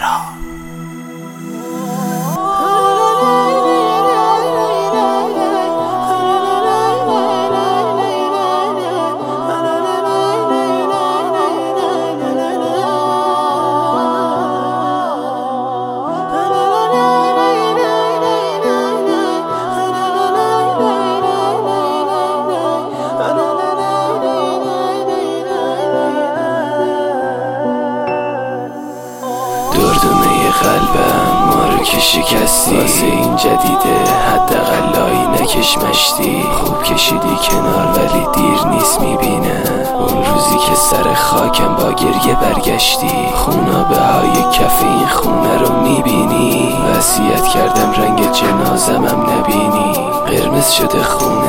دردونه قلبم ما رو که شکستی، واسه این جدیده حداقل لایی نکش مشتی. خوب کشیدی کنار ولی دیر نیست میبینه اون روزی که سر خاکم با گریه برگشتی. خونابه های کف این خونه رو میبینی، وصیت کردم رنگ جنازمم نبینی. قرمز شده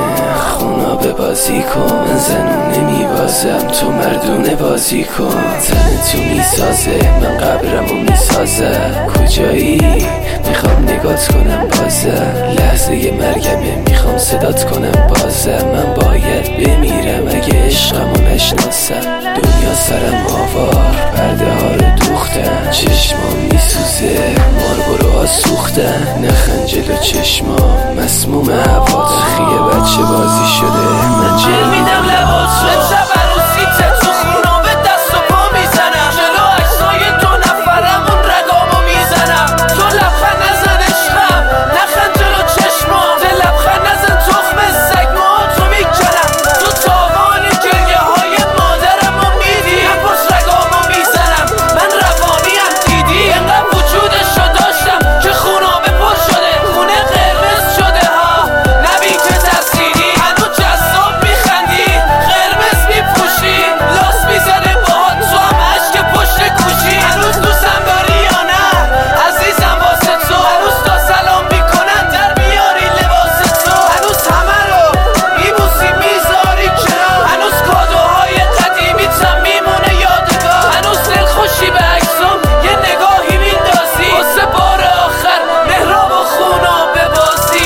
خونابه بازی کن، من زنون نمیبازم تو مردونه بازی کن. تن تو میسازه من قبرمو میسازه، کجایی میخوام نگات کنم بازه. لحظه مرگمه میخوام صدات کنم بازه. من باید بمیرم اگه عشقمو نشناسم. دنیا سرم آوار پرده ها رو دوختن، چشمام میسوزه ماربرو سوختن. نخن جلو چشمام مسموم هوا، خیه بچه بازی شده من جل میدم لباسو. امشب عروسیته تو خونابه دست و پا میزنم، جلو عکسای دو نفرمون رگامو میزنم. تو لبخند نزن عشقم، نخن جلو چشمام. ده لبخند نزن تخم سگ تو میکنم. تو تاوان گریه های مادرمو میدی، من پشت رگامو میزنم. من روانیم دیدی، اینقدر وجودشو داشتم که خونابه پر شده، خونه قرمز شده ها. نبی که ترسیدی هنو جذاب میخندی، قرمز میپوشی لاس میزنه باهات تو هم عشق پشت کوشی. هنوز دوستم داری یا نه عزیزم واسه تو، هنوز تا سلام میکنن در بیاری لباس تو. هنوز همه رو میبوسی میذاری کنار، هنوز کادوهای قدیمی تم میمونه یادگار. هنوز دلخوشی به عکسام یه نگاهی میندازی، واسه بار آخر مهراب و خونابه بازی.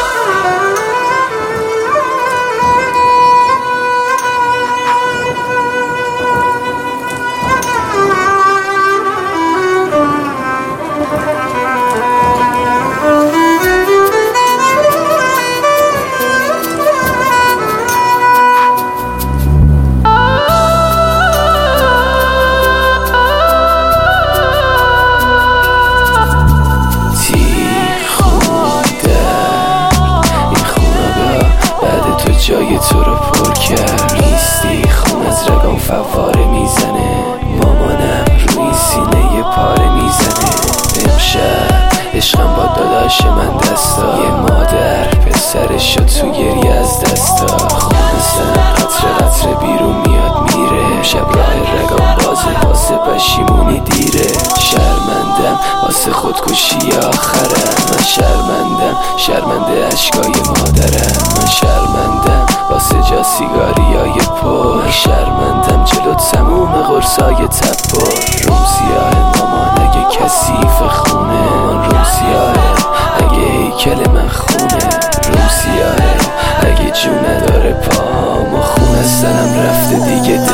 جای تو رو پر کرد، نیستی خون از رگام فواره میزنه. مامانم روی این سینه پاره میزنه. امشب عشقم با داداش من دستا، یه مادر پسرش شد تو گریه از دستا. خونستم قطره قطره بیرون میاد میره، امشب راه رگام بازه واسه پشیمونی دیره. شرمندم واسه خودکشی آخرم، من شرمنده اشکای مادرم. من شرمندم واسه جا سیگاریای پر، من شرمندم جلو تموم قرصای تپر. روم سیاه مامان اگه کثیف خونه، من روم سیاه اگه هیکل من خونه. روم سیاه اگه جو نداره پام و خون از تنم رفته دیگه.